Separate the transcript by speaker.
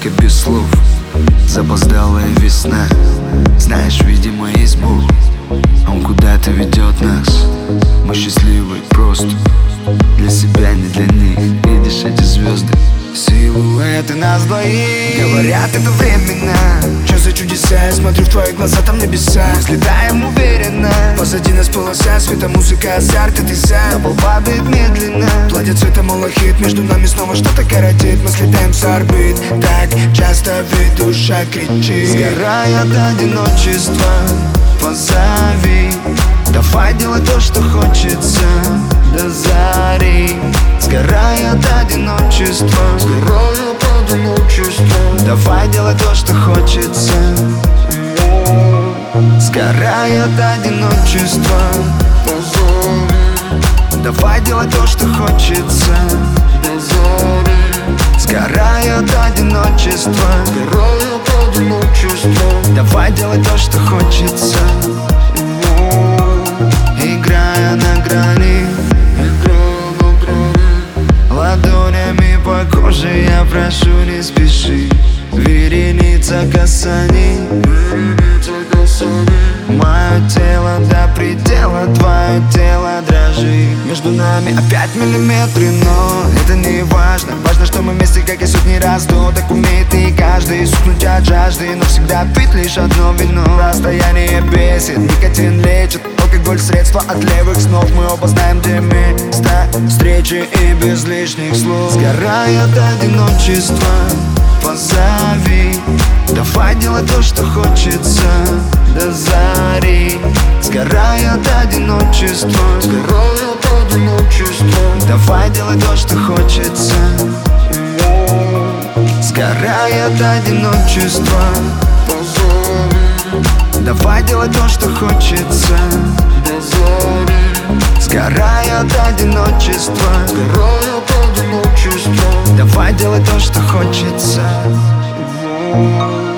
Speaker 1: только без слов. Запоздалая весна, знаешь, видимо, есть Бог. Он куда-то ведет нас. Мы счастливы просто для себя, не для них. Видишь эти звезды, силуэты нас двоих.
Speaker 2: Говорят, это временно. Чё за чудеса? Я смотрю в твои глаза, там небеса. Мы взлетаем уверенно. Позади нас полоса света, музыка, азарт, и ты сам. На пол падает медленно. Платье цвета малахит, между нами снова что-то коротит. Мы слетаем с орбит, так часто ведь душа кричит.
Speaker 1: Сгорая от одиночества, позови. Давай делай то, что хочется до зари. Сгорая от одиночества,
Speaker 2: Сгораю от одиночества.
Speaker 1: давай делай то, что хочется. Сгорая от одиночества, давай делай то, что хочется. Сгорая от одиночества,
Speaker 2: Сгораю от одиночества.
Speaker 1: давай делай то, что хочется. Играя на грани, ладонями по коже я прошу, не спеши. Вереница касаний, мое тело до предела, твое тело дрожит. Между нами опять миллиметры, но это не важно. Важно, что мы вместе, как и сотни раз до. Так умеет и каждый сухнуть от жажды, но всегда пить лишь одно вино. Расстояние бесит, никотин лечит, алкоголь средство от левых снов. Мы оба знаем, где место встречи и без лишних слов. Сгорая от одиночества, позови. Давай делай то, что хочется до зари. Сгорая от одиночества,
Speaker 2: Сгораю от одиночества.
Speaker 1: давай делай то, что хочется. Сгорая от одиночества, давай делай то, что хочется. Сгорая от одиночества,
Speaker 2: Сгораю от одиночества.
Speaker 1: давай делай то, что хочется.